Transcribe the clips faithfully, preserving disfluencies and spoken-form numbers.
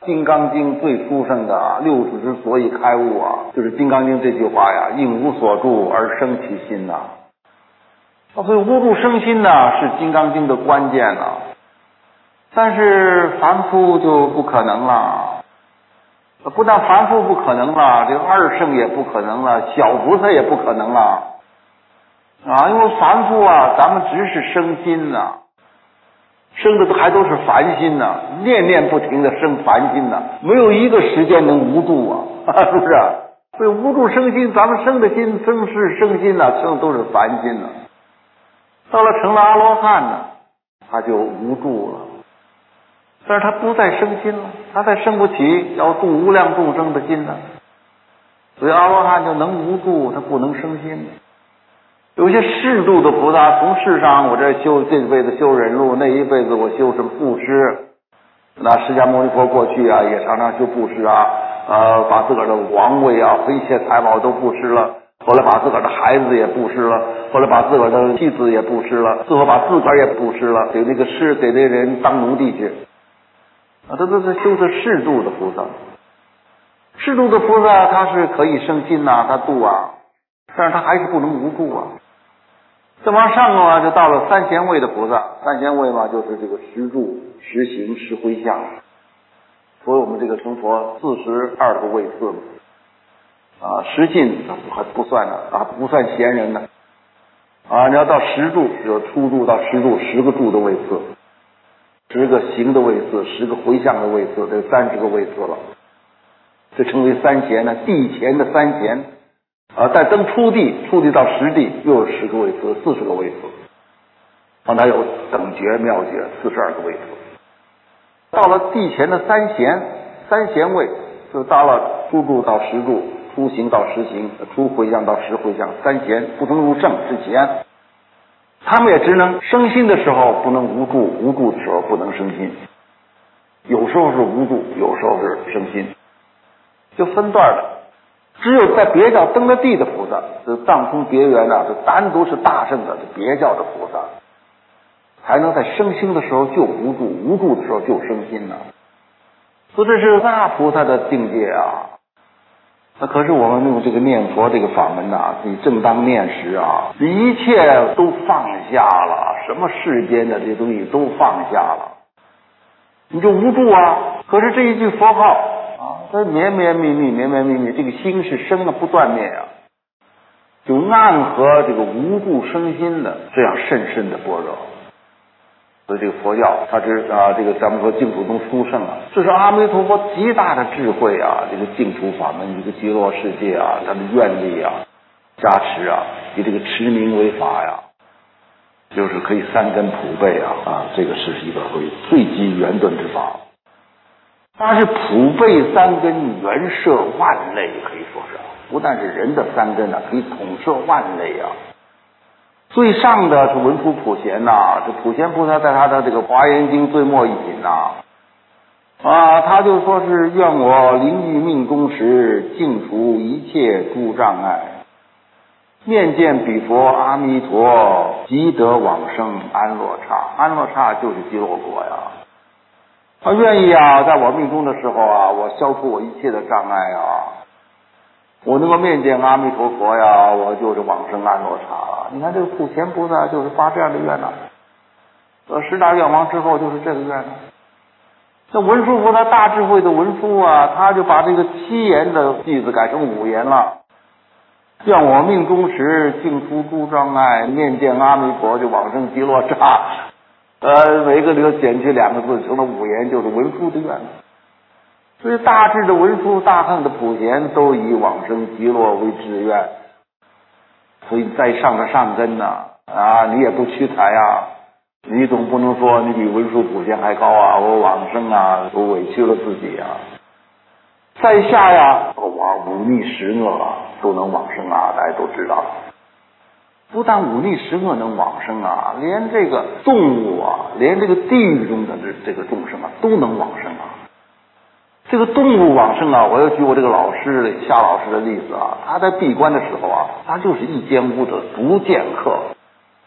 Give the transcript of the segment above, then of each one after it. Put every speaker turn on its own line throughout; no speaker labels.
金刚经最殊胜的啊，六祖之所以开悟啊，就是金刚经这句话呀，应无所住而生其心呐、啊。所以无住生心呢、啊，是金刚经的关键啊。但是凡夫就不可能了，不但凡夫不可能了，这个二圣也不可能了，小菩萨也不可能了啊！因为凡夫啊，咱们只是生心呐、啊，生的都还都是凡心呐、啊，念念不停的生凡心呐、啊，没有一个时间能无住啊，是不是？所以无住生心，咱们生的心、生世生心呐、啊，生的都是凡心呐、啊。到了成了阿罗汉呢，他就无住了。但是他不再生心了，他再生不起要度无量众生的心了，所以阿罗汉就能无住，他不能生心。有些适度的菩萨，从世上我这修这辈子修忍辱，那一辈子我修什么布施。那释迦牟尼佛过去啊，也常常修布施啊，呃，把自个儿的王位啊、妃妾财宝都布施了。后来把自个儿的孩子也布施了，后来把自个儿的妻子也布施了，最后把自个儿也布施了，给那个施给那人当奴隶去。啊，这都是修的适度的菩萨。适度的菩萨他是可以生心呐、啊，他度啊，但是他还是不能无住啊。再往上啊，就到了三贤位的菩萨。三贤位嘛，就是这个十住、十行、十回向。所以我们这个成佛四十二个位次啊，十进还不算呢，啊，不算贤人呢。啊，你要到十住，就初住到十住，十个住的位次。十个行的位次，十个回向的位次，这三十个位次了，这称为三贤呢。地前的三贤，啊，再登初地，初地到十地又有十个位次，四十个位次，啊，它有等觉、妙觉，四十二个位次。到了地前的三贤，三贤位就到了初住到十住，初行到十行，初回向到十回向，三贤不能入圣之前。他们也只能生心的时候不能无住，无住的时候不能生心，有时候是无住，有时候是生心，就分段的。只有在别教登了地的菩萨，这藏通别圆啊，这单独是大圣的别教的菩萨，才能在生心的时候就无住，无住的时候就生心呢、啊。所以这是大菩萨的境界啊。那可是我们用这个念佛这个法门呐、啊，你正当念时啊，一切都放下了，什么世间的这些东西都放下了，你就无住啊。可是这一句佛号啊，它绵绵密密，绵绵密密，这个心是生的不断灭啊，就暗合这个无住生心的这样甚深的般若。所以这个佛教，它是啊，这个咱们说净土宗殊胜啊，这是阿弥陀佛极大的智慧啊，这个净土法门，这个极乐世界啊，它的愿力啊，加持啊，以这个持名为法呀，就是可以三根普被啊啊，这个是一个会最极圆顿之法。它是普被三根，圆摄万类，可以说是不但是人的三根啊，可以统摄万类啊。最上的是文殊普贤呐、啊，这普贤菩萨在他的这个华严经最末一品呐、啊，啊，他就说是愿我灵欲命终时，净除一切诸障碍，面见彼佛阿弥陀，即得往生安乐刹。安乐刹就是极乐国呀。他愿意啊，在我命中的时候啊，我消除我一切的障碍啊。我能够面见阿弥陀佛呀，我就是往生安乐刹了。你看这个普贤菩萨就是发这样的愿呐、呃，十大愿王之后就是这个愿呐。那文殊菩萨大智慧的文殊啊，他就把这个七言的句子改成五言了。愿我命终时，净除诸障碍，面见阿弥陀，就往生极乐刹。呃，每一个里头减去两个字，成了五言，就是文殊的愿。所以大智的文殊，大乘的普贤，都以往生极乐为志愿。所以在上的上根呐、啊，啊，你也不屈才啊，你总不能说你比文殊普贤还高啊，我往生啊，我委屈了自己啊。在下呀，我忤逆十恶啊，都能往生啊，大家都知道。不但忤逆十恶能往生啊，连这个动物啊，连这个地狱中的这这个众生啊，都能往生啊。这个动物往生啊，我要举我这个老师夏老师的例子啊，他在闭关的时候啊，他就是一间屋子不见客，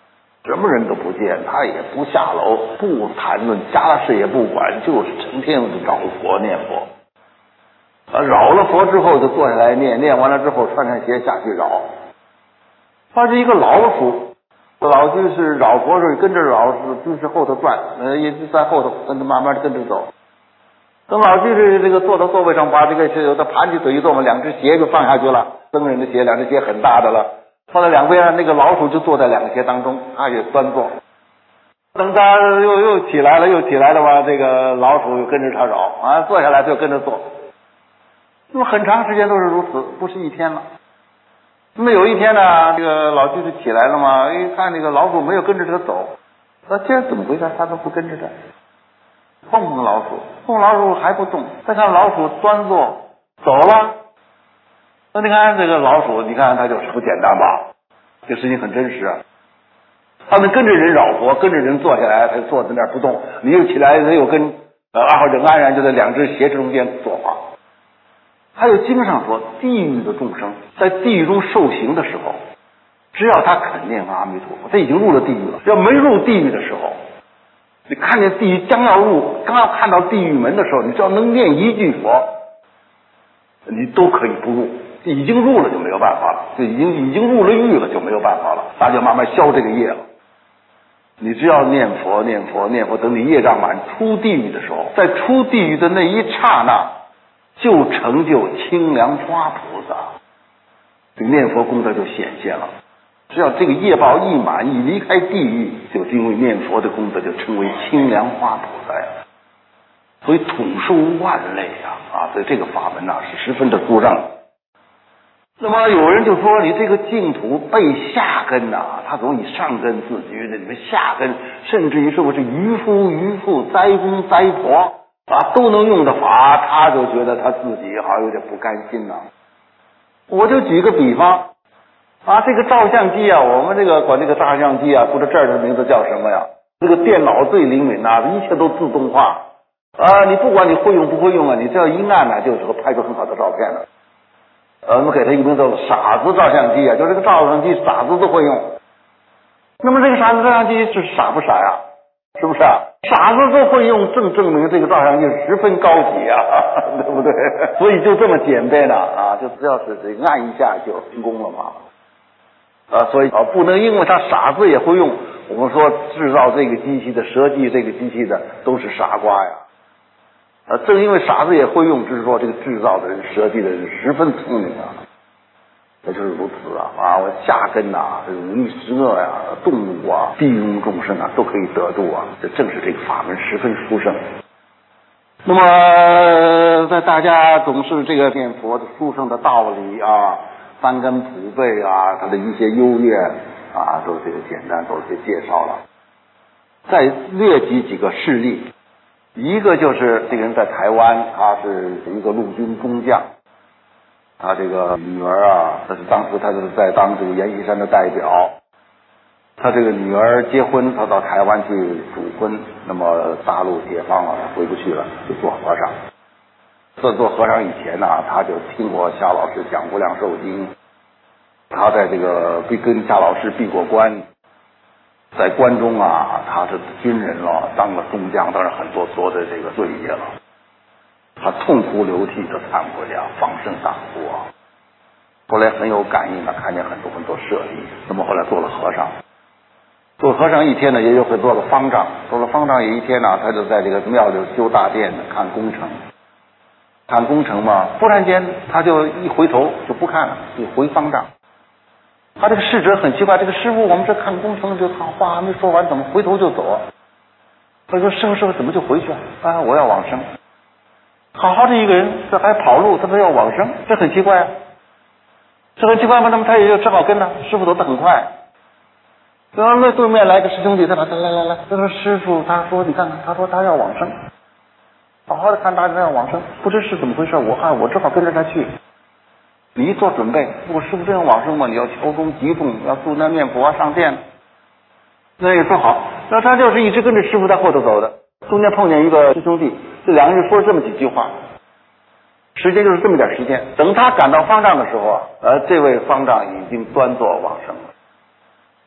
什么人都不见，他也不下楼，不谈论家事也不管，就是成天找佛念佛。啊，扰了佛之后就坐下来念，念完了之后穿上鞋下去扰。发现一个老鼠，老居士扰佛时跟着老居士后头转，呃，也就在后头跟着慢慢的跟着走。等老居士这个坐到座位上，把这个有的盘起腿一坐嘛，两只鞋就放下去了，僧人的鞋，两只鞋很大的了，放在两边，那个老鼠就坐在两个鞋当中，他也端坐。等他又又起来了，又起来了吧，这个老鼠又跟着他扰啊，坐下来就跟着坐。那么很长时间都是如此，不是一天了。那么有一天呢，这个老居士起来了嘛，一看那个老鼠没有跟着他走，那这怎么回事？他都不跟着他，碰碰老鼠，碰老鼠还不动，再看老鼠端坐走了。那你看这个老鼠，你看它就是不简单吧？这事情很真实啊。他们跟着人扰活，跟着人坐下来，他坐在那儿不动，你又起来，他又跟呃二者安然就在两只鞋中间作画。还有经上说，地狱的众生在地狱中受刑的时候，只要他肯念阿弥陀佛，他已经入了地狱了。要没入地狱的时候，你看见地狱将要入，刚要看到地狱门的时候，你只要能念一句佛，你都可以不入。已经入了就没有办法了，就已经已经入了狱了就没有办法了，那就慢慢消这个业了。你只要念佛念佛念佛，等你业障满出地狱的时候，在出地狱的那一刹那，就成就清凉花菩萨，这个念佛功德就显现了。只要这个业报一满，一离开地狱，就因为念佛的功德就称为清凉花菩萨呀。所以统受万类啊啊！所以这个法门呐、啊、是十分的殊胜。那么有人就说，你这个净土背下根呐、啊，他总以上根自居的，你们下根甚至于是不是渔夫渔妇斋公斋婆啊都能用的法，他就觉得他自己好像有点不甘心呐、啊。我就举个比方啊，这个照相机啊，我们这个管这个照相机啊，不知这儿的名字叫什么呀？这个电脑最灵敏呐、啊，一切都自动化啊，你不管你会用不会用啊，你只要一按呢、啊，就能够拍出很好的照片了。呃，我们给他一个名字叫傻子照相机啊，就这个照相机傻子都会用。那么这个傻子照相机是傻不傻呀？是不是啊？傻子都会用，正证明这个照相机十分高级啊，对不对？所以就这么简便了啊，就只要是这个按一下就成功了嘛。啊，所以啊，不能因为他傻子也会用，我们说制造这个机器的、设计这个机器的都是傻瓜呀。啊，正因为傻子也会用，就是说这个制造的人、设计的人十分聪明啊。那就是如此啊！啊，我下根呐、啊，这个五欲十恶呀、动物啊、地狱众生啊，都可以得度啊。这正是这个法门十分殊胜。那么，在大家总是这个念佛的殊胜的道理啊，三根普被啊，它的一些优越啊，都这个简单做了些介绍了。再列举几个事例。一个就是这个人在台湾，他是一个陆军中将，他这个女儿啊，他是当时他就是在当这个阎锡山的代表，他这个女儿结婚，他到台湾去主婚，那么大陆解放了，他回不去了，就做和尚。在做和尚以前呢、啊，他就听过夏老师讲无量寿经，他在这个跟夏老师闭过关。在关中啊，他是军人了，当了中将，当然很多做的这个罪业了。他痛哭流涕的忏悔呀，放声大哭啊。后来很有感应啊，看见很多很多舍利，那么后来做了和尚。做和尚一天呢，也有很多个方丈。做了方丈有一天呢，他就在这个庙里修大殿看工程，看工程嘛，忽然间他就一回头就不看了，就回方丈。他这个侍者很奇怪，这个师傅我们这看工程这话还没说完，怎么回头就走啊？他说师傅师傅怎么就回去啊？啊，我要往生。好好的一个人，这还跑路，他说要往生，这很奇怪啊。这很奇怪吗？那么他也就只好跟他师傅走得很快。然后那对面来个师兄弟，他说来来来，他说师傅，他说你看看，他说他要往生，好好的看他要往生，不知是怎么回事，我啊我只好跟着他去。你一做准备，如果师傅真要往生嘛，你要敲钟集众，要祝那念佛啊上殿，那也说好。那他就是一直跟着师傅在后头走的，中间碰见一个师兄弟，这两个人说了这么几句话，时间就是这么点时间。等他赶到方丈的时候啊，呃，这位方丈已经端坐往生了。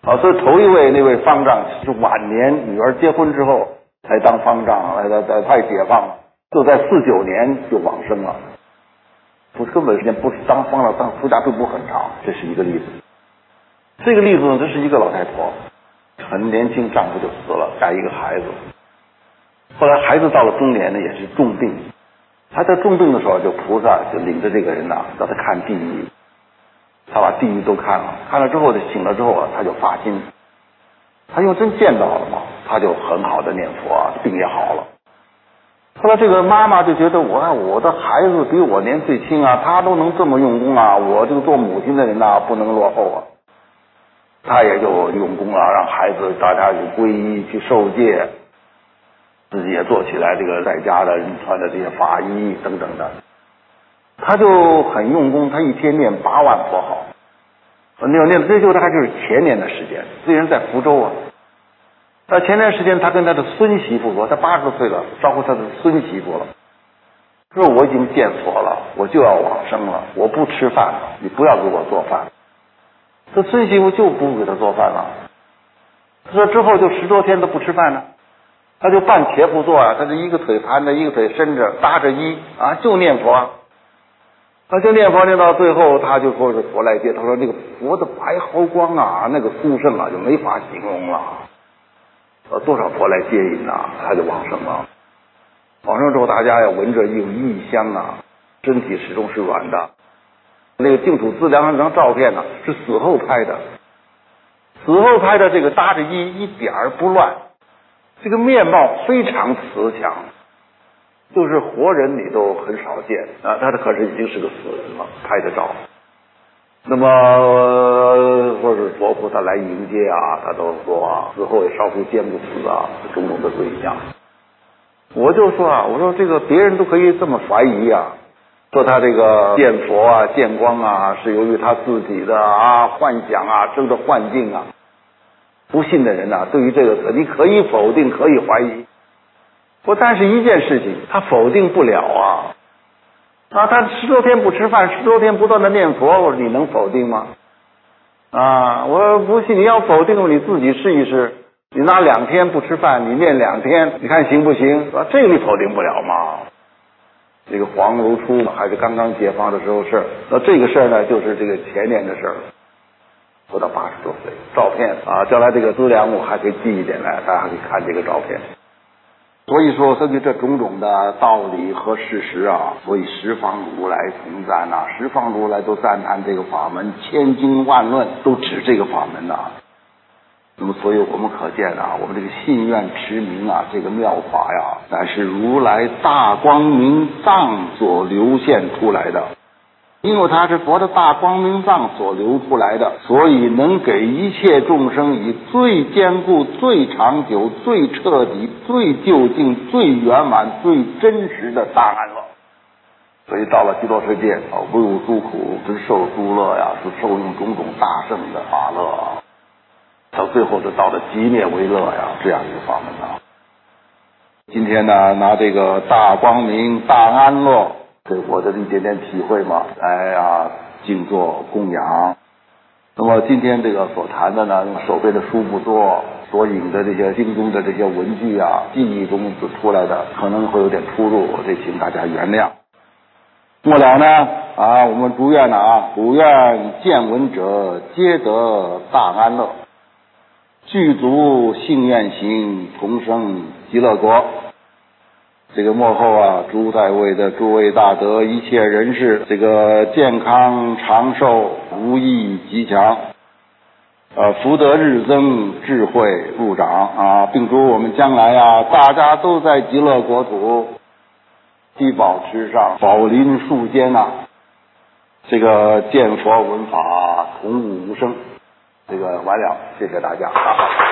啊，所以头一位那位方丈是晚年女儿结婚之后才当方丈，来来来快解放了，就在四九年就往生了。不是根本时间不是当方丈当出家并不很长，这是一个例子。这个例子呢，这是一个老太婆，很年轻，丈夫就死了，带一个孩子。后来孩子到了中年呢，也是重病。他在重病的时候，就菩萨就领着这个人呐、啊，让他看地狱。他把地狱都看了，看了之后，就醒了之后啊，他就发心，他因为真见到了嘛，他就很好的念佛啊，病也好了。后来这个妈妈就觉得我我的孩子比我年岁轻啊，他都能这么用功啊，我这个做母亲的人呐、啊，不能落后啊。他也就用功了，让孩子大家去皈依去受戒，自己也做起来这个在家的人穿的这些法衣等等的。他就很用功，他一天念八万佛号，念念这就大概就是前年的时间。这人在福州啊，那前段时间他跟他的孙媳妇说，他八十岁了，招呼他的孙媳妇了，说我已经见佛了，我就要往生了，我不吃饭了，你不要给我做饭。这孙媳妇就不给他做饭了，他说之后就十多天都不吃饭了，他就半茄夫坐啊，他这一个腿盘着，一个腿伸着，搭着衣啊，就念佛啊。他就念佛念到最后，他就说是佛来接，他说那个佛的白毫光啊，那个殊胜啊，就没法形容了。呃，多少佛来接引呐，他就往生了。往生之后，大家要闻着一种异香啊，身体始终是软的。那个净土资粮那张照片呢、啊，是死后拍的，死后拍的这个搭着衣一点儿不乱，这个面貌非常慈祥。就是活人你都很少见啊，他的可是已经是个死人了，拍的照。那么、呃、或者佛菩萨来迎接啊，他都说啊，死后也烧出坚不死啊，种种的对象。我就说啊，我说这个别人都可以这么怀疑啊，说他这个见佛啊、见光啊，是由于他自己的啊幻想啊、生的幻境啊。不信的人呐、啊，对于这个你可以否定，可以怀疑。不，但是一件事情他否定不了啊！啊，他十多天不吃饭，十多天不断的念佛，我说你能否定吗？啊，我说不信，你要否定你自己试一试，你拿两天不吃饭，你念两天，你看行不行？啊，这个你否定不了嘛。这个黄如初还是刚刚解放的时候事，那这个事儿呢，就是这个前年的事儿，活到八十多岁，照片啊，将来这个资粮我还可以寄一点来，大家还可以看这个照片。所以说，根据这种种的道理和事实啊，所以十方如来同赞呐，十方如来都赞叹这个法门，千经万论都指这个法门呐、啊。那么，所以我们可见啊，我们这个信愿持名啊，这个妙法呀，乃是如来大光明藏所流现出来的。因为它是佛的大光明藏所流出来的，所以能给一切众生以最坚固、最长久、最彻底、最究竟、最圆满、最真实的大安乐。所以到了极乐世界啊，无有诸苦，直受诸乐呀，是受用种种大圣的法乐啊。到最后就到了极灭为乐呀，这样一个法门啊。今天呢，拿这个大光明、大安乐。对我的一点点体会嘛，来啊，静坐供养。那么今天这个所谈的呢，手边的书不多，所引的这些经中的这些文句啊，记忆中子出来的，可能会有点出入，这请大家原谅。末了呢，啊，我们祝愿呢啊，祝愿见闻者皆得大安乐，具足信愿行，同生极乐国。这个幕后啊，诸在位的诸位大德，一切人士，这个健康长寿，无益吉强，呃，福德日增，智慧入长啊，并祝我们将来啊，大家都在极乐国土，七宝池上，宝林树间呐、啊，这个见佛闻法，同悟无生。这个完了，谢谢大家。